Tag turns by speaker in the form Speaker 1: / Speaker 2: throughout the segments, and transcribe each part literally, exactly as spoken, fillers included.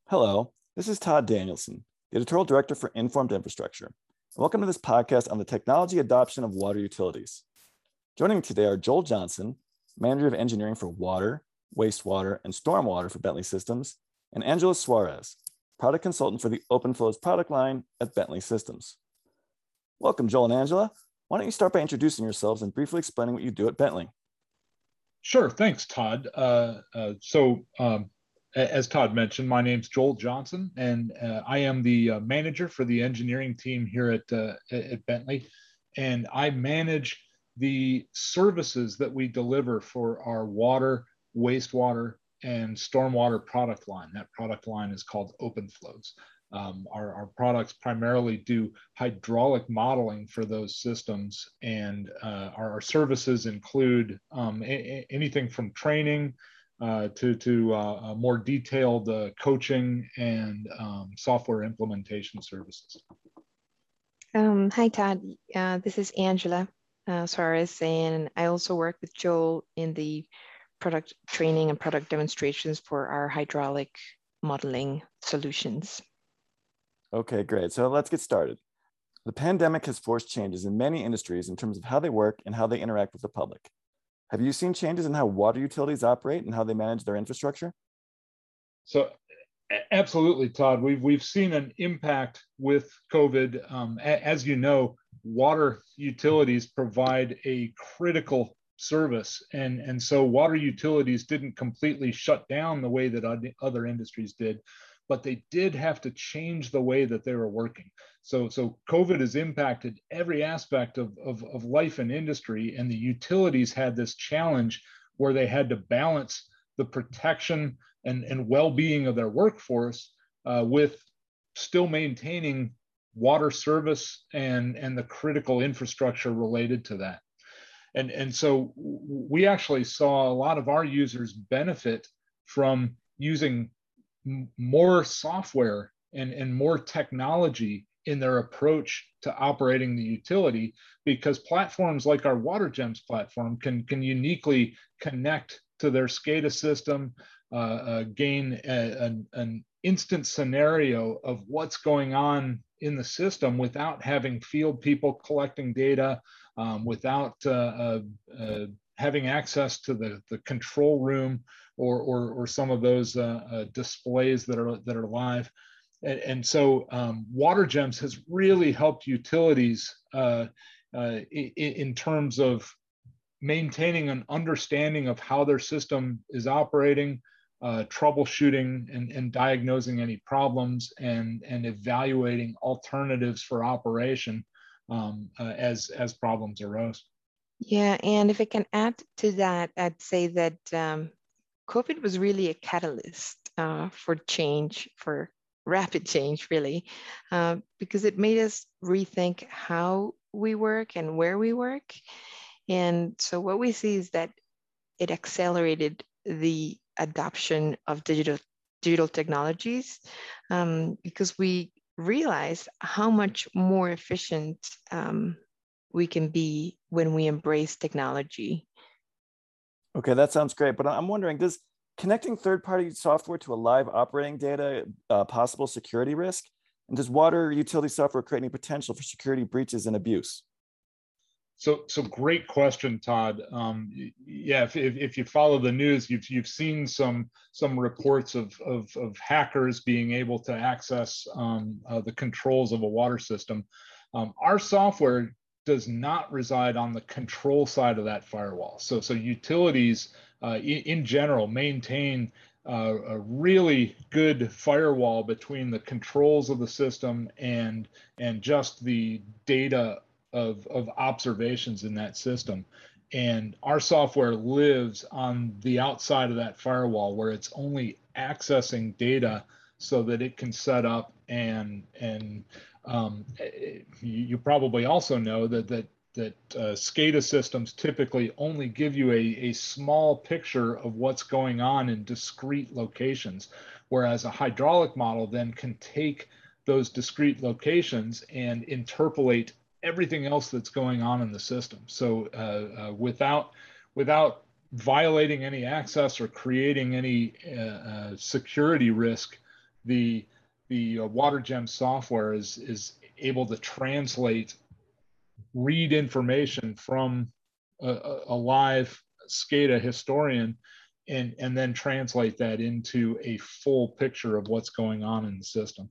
Speaker 1: Hello, this is Todd Danielson, the editorial director for Informed Infrastructure. Welcome to this podcast on the technology adoption of water utilities. Joining me today are Joel Johnson, Manager of Engineering for Water, Wastewater, and Stormwater for Bentley Systems, and Angela Suarez, Product Consultant for the OpenFlows product line at Bentley Systems. Welcome, Joel and Angela. Why don't you start by introducing yourselves and briefly explaining what you do at Bentley?
Speaker 2: Sure, thanks, Todd. Uh, uh, so, um, as Todd mentioned, my name's Joel Johnson, and uh, I am the uh, manager for the engineering team here at, uh, at Bentley. And I manage the services that we deliver for our water, wastewater, and stormwater product line. That product line is called OpenFlows. Um, our, our products primarily do hydraulic modeling for those systems, and uh, our, our services include um, a, anything from training uh, to, to uh, more detailed uh, coaching and um, software implementation services.
Speaker 3: Um, hi, Todd. Uh, this is Angela uh, Suarez, and I also work with Joel in the product training and product demonstrations for our hydraulic modeling solutions.
Speaker 1: Okay, great. So let's get started. The pandemic has forced changes in many industries in terms of how they work and how they interact with the public. Have you seen changes in how water utilities operate and how they manage their infrastructure?
Speaker 2: So absolutely, Todd. We've, we've seen an impact with COVID. Um, as you know, water utilities provide a critical service. And, and so water utilities didn't completely shut down the way that other industries did, but they did have to change the way that they were working. So, so COVID has impacted every aspect of, of, of life and industry, and the utilities had this challenge where they had to balance the protection and, and well-being of their workforce uh, with still maintaining water service and, and the critical infrastructure related to that. And, and so we actually saw a lot of our users benefit from using more software and, and more technology in their approach to operating the utility, because platforms like our WaterGems platform can, can uniquely connect to their SCADA system, uh, uh, gain a, an, an instant scenario of what's going on in the system without having field people collecting data, um, without uh, uh, uh, having access to the, the control room or, or, or some of those uh, uh, displays that are, that are live. And, and so um, WaterGems has really helped utilities uh, uh, in, in terms of maintaining an understanding of how their system is operating, uh, troubleshooting and, and diagnosing any problems, and, and evaluating alternatives for operation um, uh, as, as problems arose.
Speaker 3: Yeah, and if I can add to that, I'd say that um, COVID was really a catalyst uh, for change, for rapid change, really, uh, because it made us rethink how we work and where we work. And so what we see is that it accelerated the adoption of digital digital technologies um, because we realized how much more efficient um, we can be when we embrace technology.
Speaker 1: Okay, that sounds great, but I'm wondering, does connecting third-party software to a live operating data uh, possible security risk? And does water utility software create any potential for security breaches and abuse?
Speaker 2: So, so great question, Todd. Um, yeah, if, if, if you follow the news, you've you've seen some some reports of of, of hackers being able to access um, uh, the controls of a water system. Um, our software does not reside on the control side of that firewall. So, so utilities uh, in, in general maintain uh, a really good firewall between the controls of the system and and just the data Of, of observations in that system. And our software lives on the outside of that firewall where it's only accessing data so that it can set up and, and um, you, you probably also know that, that, that uh, SCADA systems typically only give you a, a small picture of what's going on in discrete locations, whereas a hydraulic model then can take those discrete locations and interpolate everything else that's going on in the system. So uh, uh, without without violating any access or creating any uh, uh, security risk, the the uh, WaterGem software is is able to translate, read information from a, a live SCADA historian, and and then translate that into a full picture of what's going on in the system.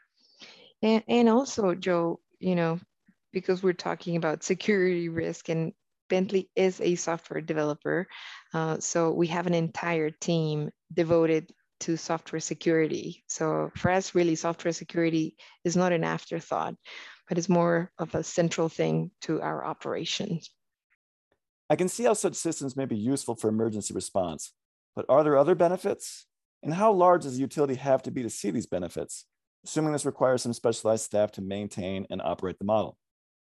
Speaker 3: And, and also, Joe, you know, because we're talking about security risk, and Bentley is a software developer, uh, so we have an entire team devoted to software security. So for us, really, software security is not an afterthought, but it's more of a central thing to our operations.
Speaker 1: I can see how such systems may be useful for emergency response, but are there other benefits? And how large does the utility have to be to see these benefits, assuming this requires some specialized staff to maintain and operate the model?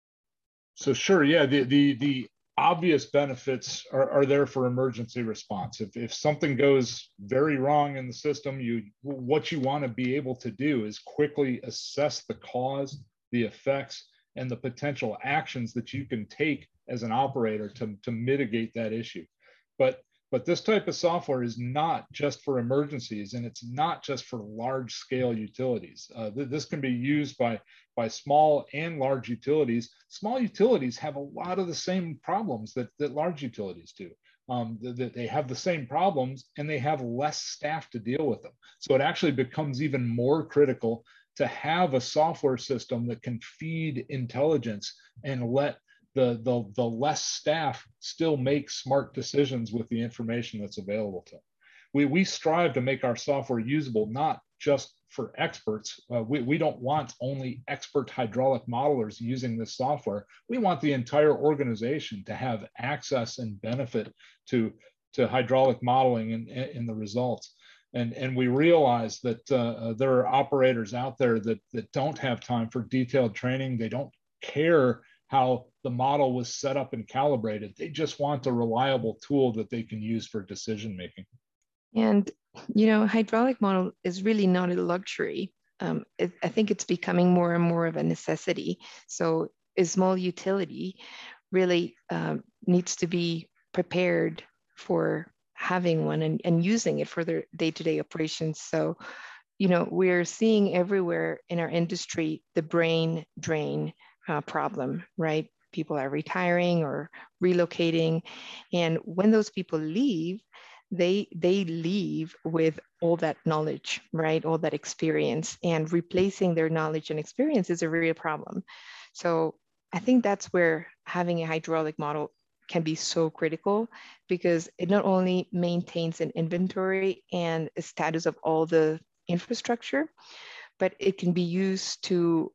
Speaker 2: So sure, yeah, the the the obvious benefits are, are there for emergency response. If, if something goes very wrong in the system, you what you want to be able to do is quickly assess the cause, the effects, and the potential actions that you can take as an operator to, to mitigate that issue. But But this type of software is not just for emergencies, and it's not just for large scale utilities. Uh, th this can be used by, by small and large utilities. Small utilities have a lot of the same problems that, that large utilities do. Um, that they have the same problems, and they have less staff to deal with them. So it actually becomes even more critical to have a software system that can feed intelligence and let The, the, the less staff still make smart decisions with the information that's available to them. We, we strive to make our software usable, not just for experts. Uh, we, we don't want only expert hydraulic modelers using this software. We want the entire organization to have access and benefit to, to hydraulic modeling and, and the results. And, and we realize that uh, there are operators out there that, that don't have time for detailed training. They don't care how the model was set up and calibrated. They just want a reliable tool that they can use for decision making.
Speaker 3: And, you know, hydraulic model is really not a luxury. Um, it, I think it's becoming more and more of a necessity. So a small utility really um, needs to be prepared for having one and, and using it for their day-to-day operations. So, you know, we're seeing everywhere in our industry the brain drain Uh, problem, right? People are retiring or relocating, and when those people leave, they they leave with all that knowledge, right? All that experience, and replacing their knowledge and experience is a real problem. So I think that's where having a hydraulic model can be so critical, because it not only maintains an inventory and a status of all the infrastructure, but it can be used to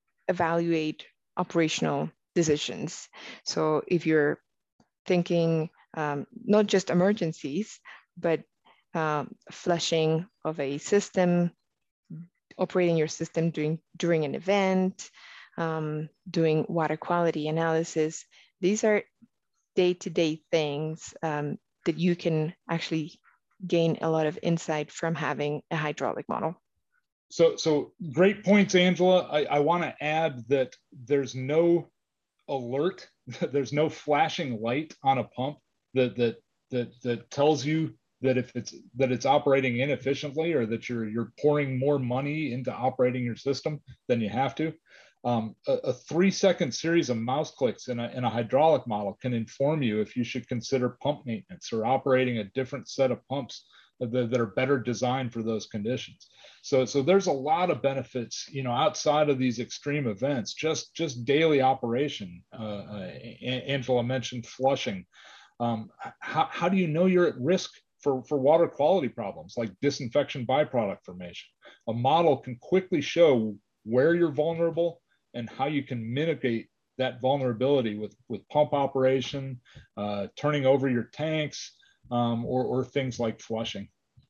Speaker 3: evaluate operational decisions. So if you're thinking um, not just emergencies, but um, flushing of a system, operating your system during, during an event, um, doing water quality analysis, these are day-to-day things um, that you can actually gain a lot of insight from having a hydraulic model.
Speaker 2: So, so great points, Angela. I, I want to add that there's no alert, there's no flashing light on a pump that that that that tells you that if it's that it's operating inefficiently, or that you're you're pouring more money into operating your system than you have to. Um, a, a three-second series of mouse clicks in a, in a hydraulic model can inform you if you should consider pump maintenance or operating a different set of pumps that, that are better designed for those conditions. So, so there's a lot of benefits, you know, outside of these extreme events. Just, just daily operation. Uh, uh, Angela mentioned flushing. Um, how, how do you know you're at risk for, for water quality problems like disinfection byproduct formation? A model can quickly show where you're vulnerable and how you can mitigate that vulnerability with, with pump operation, uh, turning over your tanks, um, or, or things like flushing.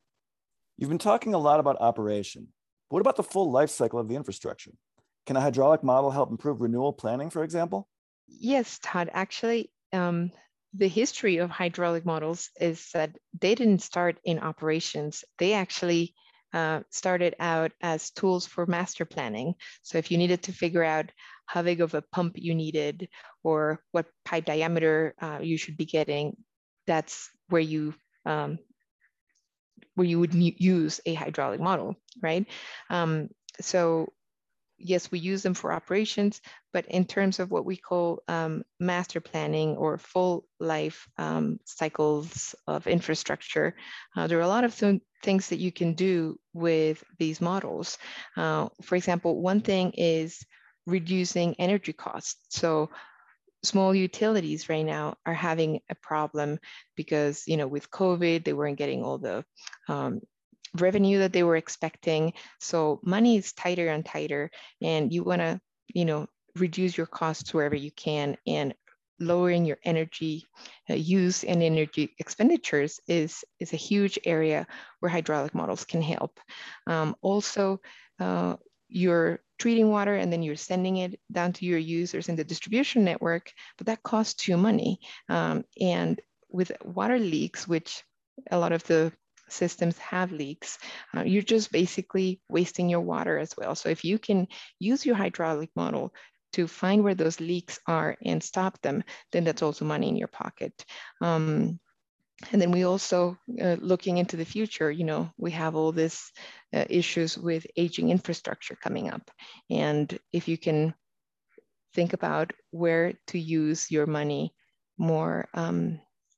Speaker 1: You've been talking a lot about operation, but what about the full life cycle of the infrastructure? Can a hydraulic model help improve renewal planning, for example?
Speaker 3: Yes, Todd. Actually, um, the history of hydraulic models is that they didn't start in operations. They actually uh, started out as tools for master planning. So if you needed to figure out how big of a pump you needed or what pipe diameter uh, you should be getting, that's where you um, where you would use a hydraulic model, right? Um, so yes, we use them for operations, but in terms of what we call um, master planning or full life um, cycles of infrastructure, uh, there are a lot of th- things that you can do with these models. Uh, for example, one thing is reducing energy costs. So small utilities right now are having a problem because, you know, with COVID, they weren't getting all the um, revenue that they were expecting. So money is tighter and tighter, and you want to, you know, reduce your costs wherever you can, and lowering your energy uh, use and energy expenditures is, is a huge area where hydraulic models can help. Um, also, uh, you're treating water and then you're sending it down to your users in the distribution network, but that costs you money. Um, and with water leaks, which a lot of the systems have leaks, uh, you're just basically wasting your water as well. So if you can use your hydraulic model to find where those leaks are and stop them, then that's also money in your pocket. Um, and then we also, uh, looking into the future, you know, we have all this uh, issues with aging infrastructure coming up. And if you can think about where to use your money more um,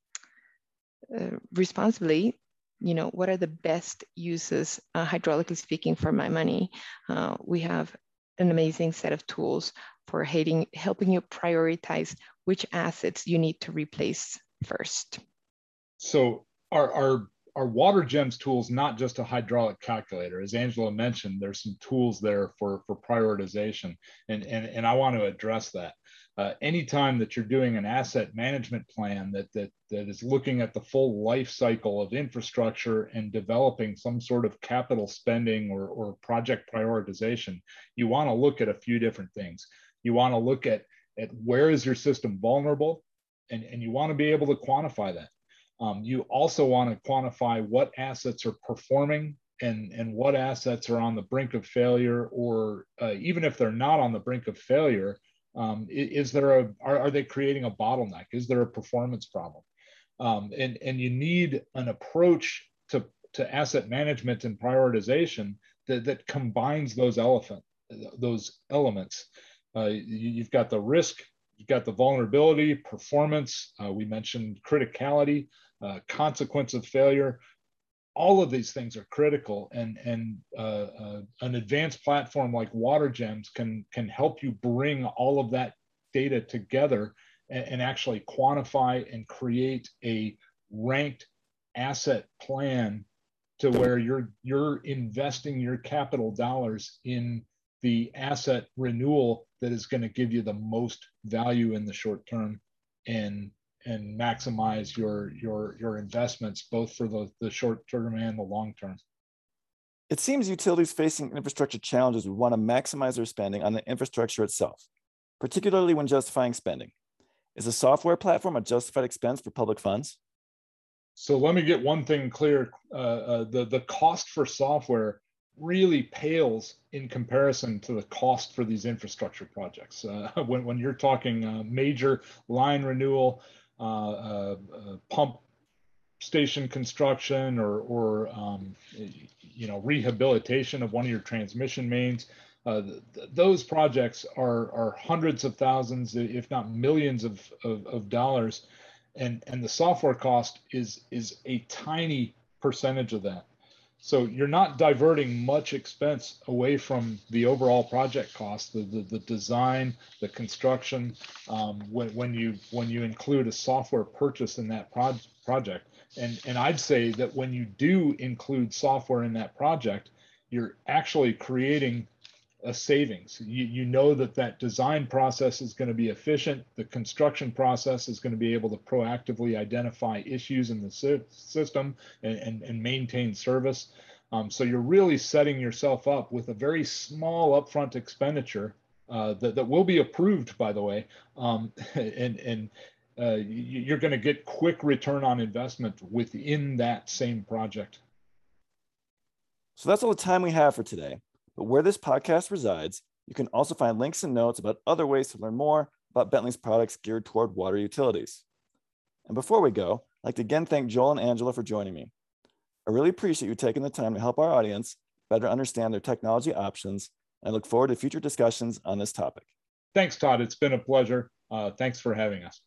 Speaker 3: uh, responsibly, you know, what are the best uses, uh, hydraulically speaking, for my money? Uh, we have an amazing set of tools for hating, helping you prioritize which assets you need to replace first.
Speaker 2: So our, our, our WaterGems tool is not just a hydraulic calculator. As Angela mentioned, there's some tools there for, for prioritization, and, and, and I want to address that. Uh, anytime that you're doing an asset management plan that, that, that is looking at the full life cycle of infrastructure and developing some sort of capital spending or, or project prioritization, you want to look at a few different things. You want to look at, at where is your system vulnerable, and, and you want to be able to quantify that. Um, you also want to quantify what assets are performing and, and what assets are on the brink of failure, or uh, even if they're not on the brink of failure, um, is there a, are, are they creating a bottleneck? Is there a performance problem? Um, and, and you need an approach to, to asset management and prioritization that, that combines those elephant, those elements. Uh, you, you've got the risk, you've got the vulnerability, performance, uh, we mentioned criticality, uh, consequence of failure. All of these things are critical, and, and uh, uh, an advanced platform like WaterGems can, can help you bring all of that data together and, and actually quantify and create a ranked asset plan to where you're, you're investing your capital dollars in the asset renewal that is going to give you the most value in the short term, and and maximize your your your investments both for the, the short term and the long term.
Speaker 1: It seems utilities facing infrastructure challenges would want to maximize their spending on the infrastructure itself, particularly when justifying spending. Is a software platform a justified expense for public funds?
Speaker 2: So let me get one thing clear. Uh, uh, the, the cost for software really pales in comparison to the cost for these infrastructure projects. Uh, when, when you're talking uh, major line renewal, uh, uh, uh, pump station construction, or, or um, you know, rehabilitation of one of your transmission mains, uh, th those projects are, are hundreds of thousands, if not millions of, of, of dollars. And, and the software cost is, is a tiny percentage of that. So you're not diverting much expense away from the overall project cost, the, the, the design, the construction, um, when, when, you, when you include a software purchase in that pro project. And, and I'd say that when you do include software in that project, you're actually creating a savings. You, you know that that design process is going to be efficient. The construction process is going to be able to proactively identify issues in the sy system and, and, and maintain service. Um, so you're really setting yourself up with a very small upfront expenditure uh, that, that will be approved, by the way, um, and, and uh, you're going to get quick return on investment within that same project.
Speaker 1: So that's all the time we have for today. But where this podcast resides, you can also find links and notes about other ways to learn more about Bentley's products geared toward water utilities. And before we go, I'd like to again thank Joel and Angela for joining me. I really appreciate you taking the time to help our audience better understand their technology options. And I look forward to future discussions on this topic.
Speaker 2: Thanks, Todd. It's been a pleasure. Uh, thanks for having us.